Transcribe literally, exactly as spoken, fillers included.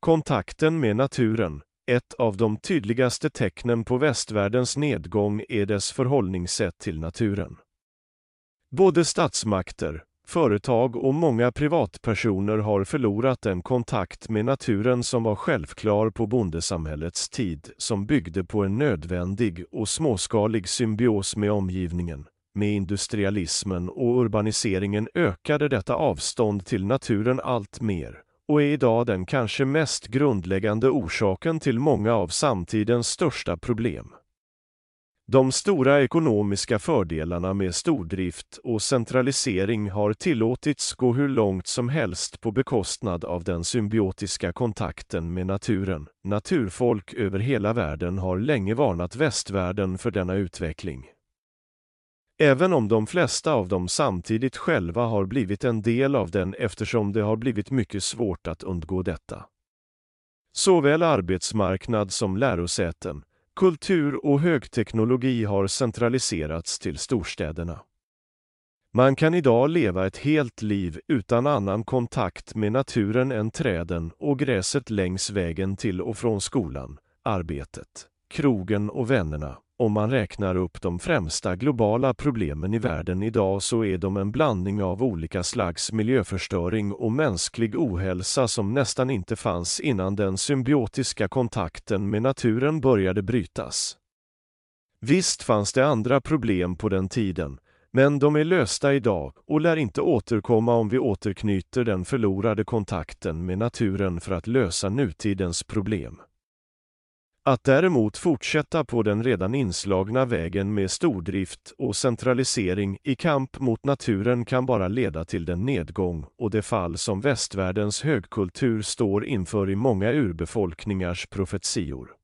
Kontakten med naturen. Ett av de tydligaste tecknen på västvärldens nedgång är dess förhållningssätt till naturen. Både statsmakter, företag och många privatpersoner har förlorat en kontakt med naturen som var självklar på bondesamhällets tid, som byggde på en nödvändig och småskalig symbios med omgivningen. Med industrialismen och urbaniseringen ökade detta avstånd till naturen allt mer, och är idag den kanske mest grundläggande orsaken till många av samtidens största problem. De stora ekonomiska fördelarna med stordrift och centralisering har tillåtits gå hur långt som helst på bekostnad av den symbiotiska kontakten med naturen. Naturfolk över hela världen har länge varnat västvärlden för denna utveckling. Även om de flesta av dem samtidigt själva har blivit en del av den eftersom det har blivit mycket svårt att undgå detta. Såväl arbetsmarknad som lärosäten, kultur och högteknologi har centraliserats till storstäderna. Man kan idag leva ett helt liv utan annan kontakt med naturen än träden och gräset längs vägen till och från skolan, arbetet, krogen och vännerna. Om man räknar upp de främsta globala problemen i världen idag så är de en blandning av olika slags miljöförstöring och mänsklig ohälsa som nästan inte fanns innan den symbiotiska kontakten med naturen började brytas. Visst fanns det andra problem på den tiden, men de är lösta idag och lär inte återkomma om vi återknyter den förlorade kontakten med naturen för att lösa nutidens problem. Att däremot fortsätta på den redan inslagna vägen med stordrift och centralisering i kamp mot naturen kan bara leda till den nedgång och det fall som västvärldens högkultur står inför i många urbefolkningars profetior.